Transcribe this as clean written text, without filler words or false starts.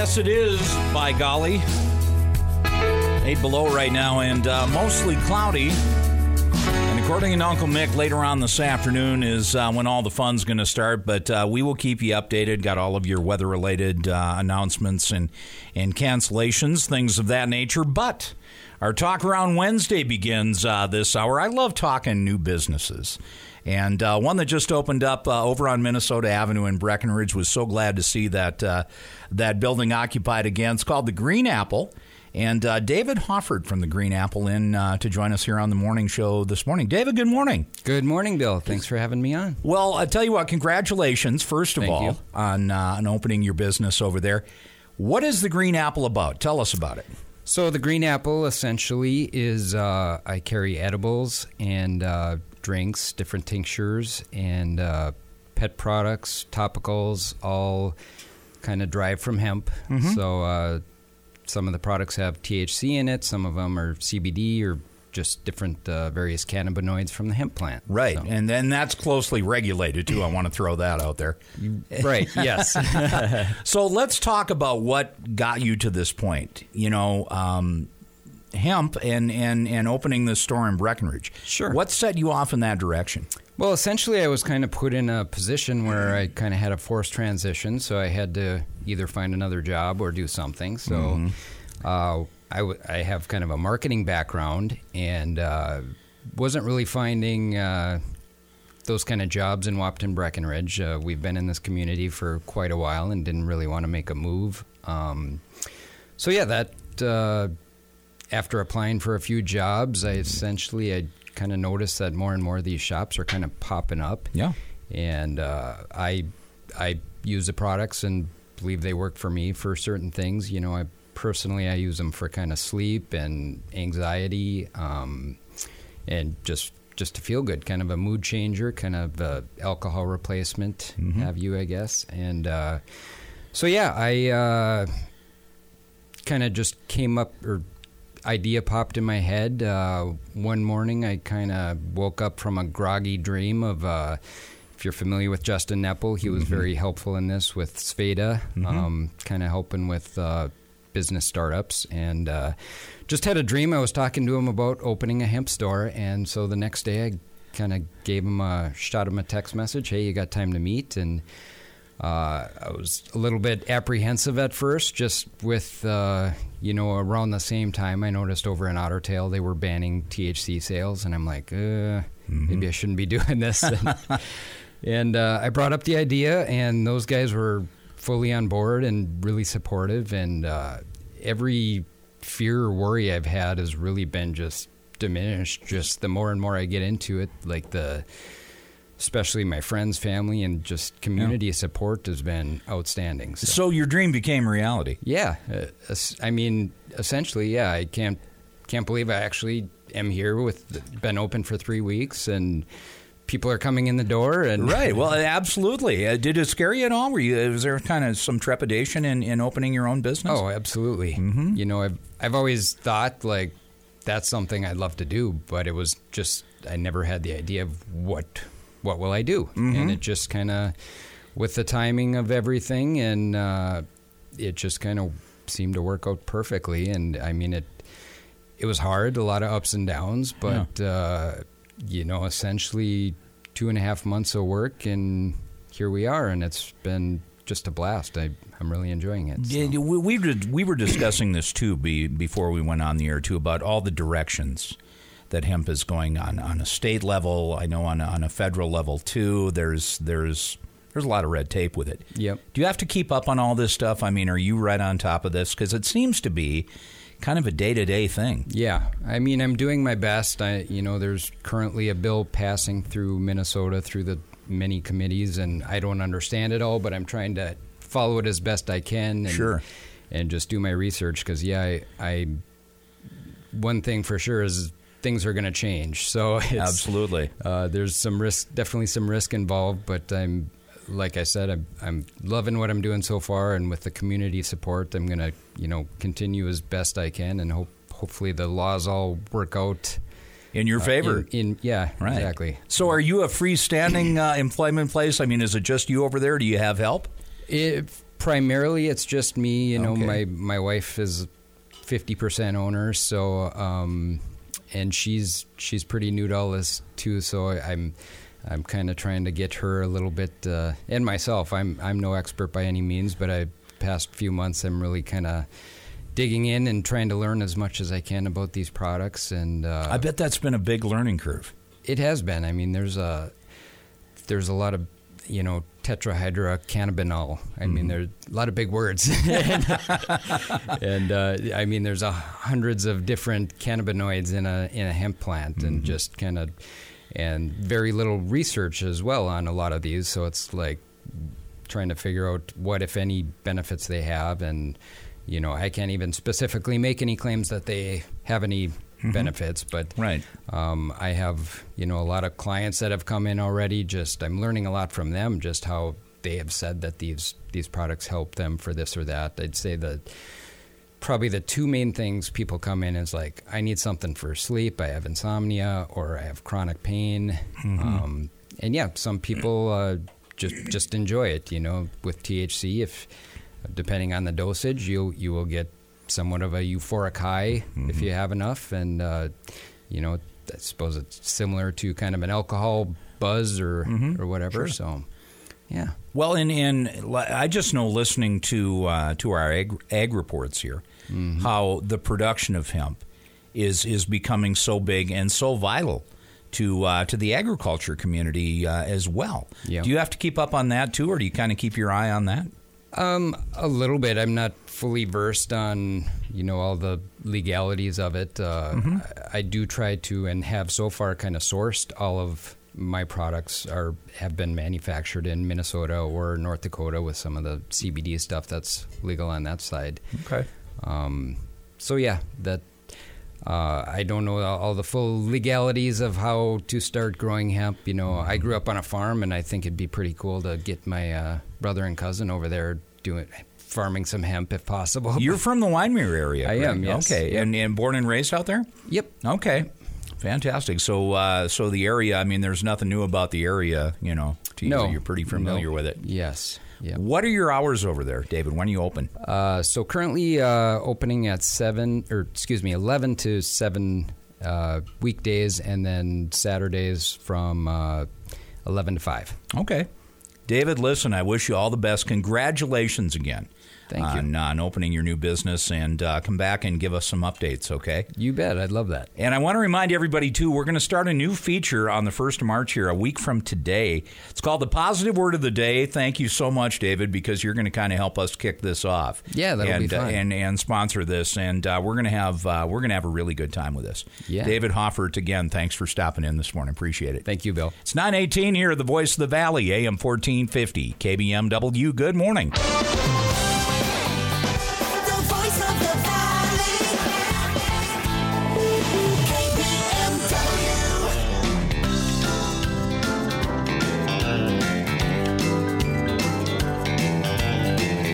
Yes, it is, by golly. 8 below right now and mostly cloudy. And according to Uncle Mick, later on this afternoon is when all the fun's going to start. But we will keep you updated. Got all of your weather-related announcements and cancellations, things of that nature. But our Talk Around Wednesday begins this hour. I love talking new businesses. And one that just opened up over on Minnesota Avenue in Breckenridge, was so glad to see that building occupied again. It's called the Green Apple. And David Hofford from the Green Apple in to join us here on the morning show this morning. David, good morning. Good morning, Bill. Thanks for having me on. Well, I tell you what, congratulations, first of all, on opening your business over there. What is the Green Apple about? Tell us about it. So the Green Apple essentially is I carry edibles and drinks, different tinctures, and pet products, topicals, all kind of derived from hemp. Mm-hmm. So some of the products have THC in it. Some of them are CBD or just different various cannabinoids from the hemp plant. Right, so. And then that's closely regulated, too. I want to throw that out there. Right, yes. So let's talk about what got you to this point. You know, hemp and opening this store in Breckenridge. Sure. What set you off in that direction? Well, essentially, I was kind of put in a position where I kind of had a forced transition, so I had to either find another job or do something. So I have kind of a marketing background and wasn't really finding those kind of jobs in Wahpeton Breckenridge. We've been in this community for quite a while and didn't really want to make a move. After applying for a few jobs, I kind of noticed that more and more of these shops are kind of popping up. Yeah. And I use the products and believe they work for me for certain things. You know, I use them for kind of sleep and anxiety, and just to feel good, kind of a mood changer, kind of alcohol replacement, have you, I guess. And I kind of just came up, or idea popped in my head. One morning I kind of woke up from a groggy dream of, if you're familiar with Justin Neppel, he was very helpful in this with Sveda, kind of helping with business startups, and just had a dream. I was talking to him about opening a hemp store, and so the next day I kind of shot him a text message, hey, you got time to meet? And I was a little bit apprehensive at first, just with, around the same time I noticed over in Otter Tail they were banning THC sales, and I'm like, maybe I shouldn't be doing this. And I brought up the idea, and those guys were fully on board and really supportive, and every fear or worry I've had has really been just diminished. Just the more and more I get into it, especially my friends, family, and just community support has been outstanding. So your dream became reality. Yeah. Essentially, yeah. I can't believe I actually am here been open for 3 weeks, and people are coming in the door. And right. Well, absolutely. Did it scare you at all? Was there kind of some trepidation in opening your own business? Oh, absolutely. Mm-hmm. You know, I've always thought, that's something I'd love to do, but it was just, I never had the idea of what will I do? And it just kind of, with the timing of everything, and it just kind of seemed to work out perfectly. And I mean, it was hard, a lot of ups and downs, but, essentially 2.5 months of work, and here we are, and it's been just a blast. I'm really enjoying it. So. Yeah, we were discussing this, too, before we went on the air, too, about all the directions that hemp is going on a state level. I know on a federal level too. There's a lot of red tape with it. Yep. Do you have to keep up on all this stuff? I mean, are you right on top of this? Because it seems to be kind of a day-to-day thing. Yeah. I mean, I'm doing my best. There's currently a bill passing through Minnesota through the many committees, and I don't understand it all, but I'm trying to follow it as best I can. And just do my research, because one thing for sure is things are going to change. So absolutely, there's definitely some risk involved, but like I said, I'm loving what I'm doing so far, and with the community support, I'm going to, continue as best I can, and hopefully the laws all work out in your favor. Right. Exactly. So are you a freestanding employment place? I mean, is it just you over there? Do you have help? Primarily, it's just me. You know, Okay. my wife is 50% owner, so and she's pretty new to all this too. So I'm kind of trying to get her a little bit, and myself. I'm no expert by any means, but past few months I'm really kind of digging in and trying to learn as much as I can about these products. And I bet that's been a big learning curve. It has been. I mean, there's a lot of, you know, tetrahydrocannabinol. I mean, there's a lot of big words. and I mean, there's hundreds of different cannabinoids in a hemp plant, and just kind of, and very little research as well on a lot of these. So it's like trying to figure out what, if any, benefits they have. And, you know, I can't even specifically make any claims that they have any benefits, but Right. I have, you know, a lot of clients that have come in already. Just I'm learning a lot from them, just how they have said that these products help them for this or that. I'd say that probably the two main things people come in is like, I need something for sleep, I have insomnia, or I have chronic pain. And yeah, some people just enjoy it. You know, with THC, if depending on the dosage, you will get somewhat of a euphoric high if you have enough. And you know, I suppose it's similar to kind of an alcohol buzz or whatever. Sure. So yeah. Well, and I just know, listening to our ag reports here, how the production of hemp is becoming so big and so vital to the agriculture community as well. Yeah. Do you have to keep up on that too, or do you kind of keep your eye on that? A little bit. I'm not fully versed on, you know, all the legalities of it. I do try to, and have so far kind of sourced all of my products have been manufactured in Minnesota or North Dakota, with some of the CBD stuff that's legal on that side. Okay. So yeah, that I don't know all the full legalities of how to start growing hemp. You know, I grew up on a farm, and I think it'd be pretty cool to get my brother and cousin over there farming some hemp if possible. You're from the Wyndmere area, I correct? am, yes. Okay, Yep. and born and raised out there? Yep. Okay, fantastic. So the area, I mean, there's nothing new about the area, you know, to you. No. You're pretty familiar with it. Yes. Yeah. What are your hours over there, David? When are you open? So currently opening at 11 to 7 weekdays, and then Saturdays from 11 to 5. Okay. David, listen, I wish you all the best. Congratulations again. Thank you. On opening your new business, and come back and give us some updates, okay? You bet. I'd love that. And I want to remind everybody, too, we're going to start a new feature on the 1st of March here, a week from today. It's called The Positive Word of the Day. Thank you so much, David, because you're going to kind of help us kick this off. Yeah, that'll be fun. And sponsor this, and we're going to have a really good time with this. Yeah. David Hoffert, again, thanks for stopping in this morning. Appreciate it. Thank you, Bill. It's 9:18 here at the Voice of the Valley, AM 1450, KBMW. Good morning.